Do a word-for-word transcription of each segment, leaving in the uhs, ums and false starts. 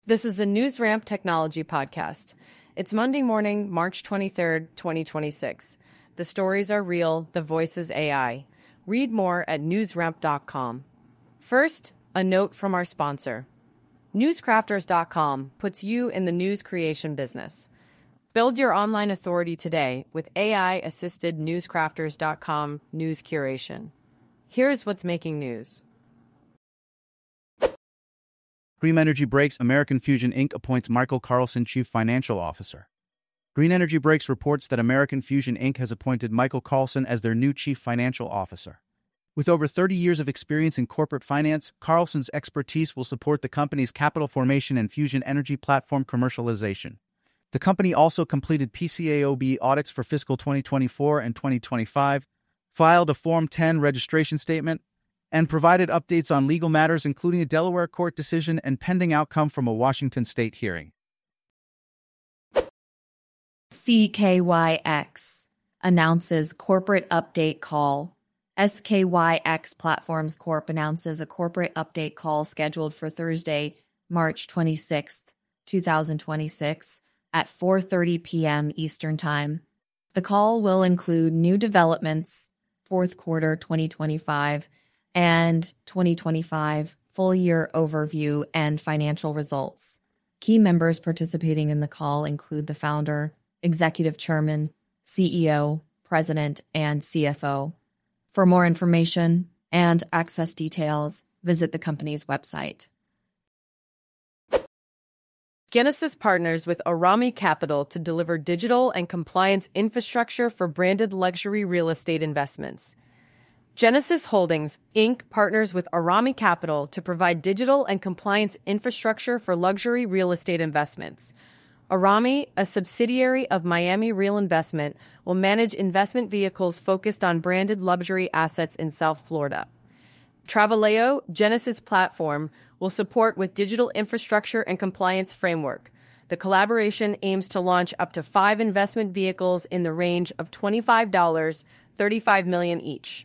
This is the NewsRamp Technology Podcast. It's Monday morning, March twenty-third, twenty twenty-six. The stories are real, the voice is A I. Read more at newsramp dot com. First, a note from our sponsor. newscrafters dot com puts you in the news creation business. Build your online authority today with A I-assisted newscrafters dot com news curation. Here's what's making news. Green Energy Breaks, American Fusion Incorporated appoints Michael Carlson Chief Financial Officer. Green Energy Breaks reports that American Fusion Incorporated has appointed Michael Carlson as their new Chief Financial Officer. With over thirty years of experience in corporate finance, Carlson's expertise will support the company's capital formation and fusion energy platform commercialization. The company also completed P C A O B audits for fiscal twenty twenty-four and twenty twenty-five, filed a Form ten registration statement, and provided updates on legal matters including a Delaware court decision and pending outcome from a Washington state hearing. C K Y X announces corporate update call. S K Y X Platforms Corp announces a corporate update call scheduled for Thursday, March twenty-sixth, twenty twenty-six at four thirty p.m. Eastern Time. The call will include new developments, fourth quarter twenty twenty-five, and twenty twenty-five full year overview and financial results. Key members participating in the call include the founder, executive chairman, C E O, president, and C F O. For more information and access details, visit the company's website. Genesis partners with Arami Capital to deliver digital and compliance infrastructure for branded luxury real estate investments. Genesis Holdings, Incorporated partners with Arami Capital to provide digital and compliance infrastructure for luxury real estate investments. Arami, a subsidiary of Miami Real Investment, will manage investment vehicles focused on branded luxury assets in South Florida. Traveleo, Genesis platform, will support with digital infrastructure and compliance framework. The collaboration aims to launch up to five investment vehicles in the range of twenty-five to thirty-five million dollars each.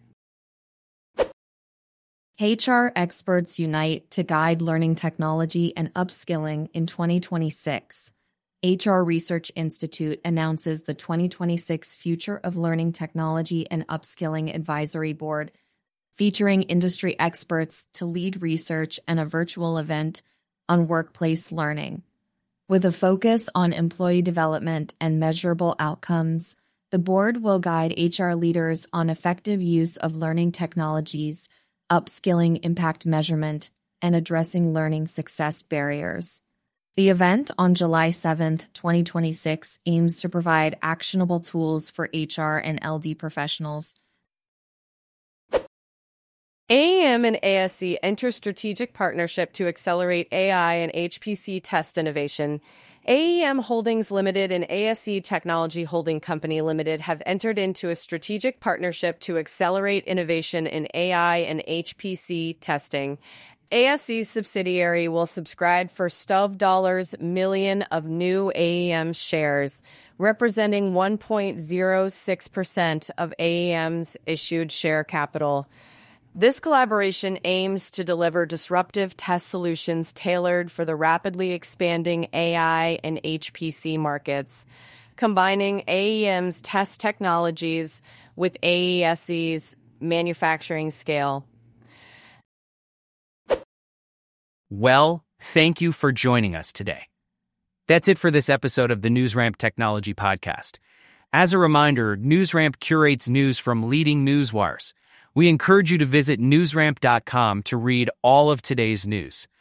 H R experts unite to guide learning technology and upskilling in twenty twenty-six. H R Research Institute announces the twenty twenty-six Future of Learning Technology and Upskilling Advisory Board, featuring industry experts to lead research and a virtual event on workplace learning. With a focus on employee development and measurable outcomes, the board will guide H R leaders on effective use of learning technologies, upskilling impact measurement, and addressing learning success barriers. The event on July seventh, twenty twenty-six aims to provide actionable tools for H R and L D professionals. A E M and A S C enter strategic partnership to accelerate A I and H P C test innovation. A E M Holdings Limited and A S C Technology Holding Company Limited have entered into a strategic partnership to accelerate innovation in A I and H P C testing. A S C's subsidiary will subscribe for twelve million dollars of new A E M shares, representing one point zero six percent of A E M's issued share capital. This collaboration aims to deliver disruptive test solutions tailored for the rapidly expanding A I and H P C markets, combining A E M's test technologies with A E S C's manufacturing scale. Well, thank you for joining us today. That's it for this episode of the NewsRamp Technology Podcast. As a reminder, NewsRamp curates news from leading newswires. We encourage you to visit newsramp dot com to read all of today's news.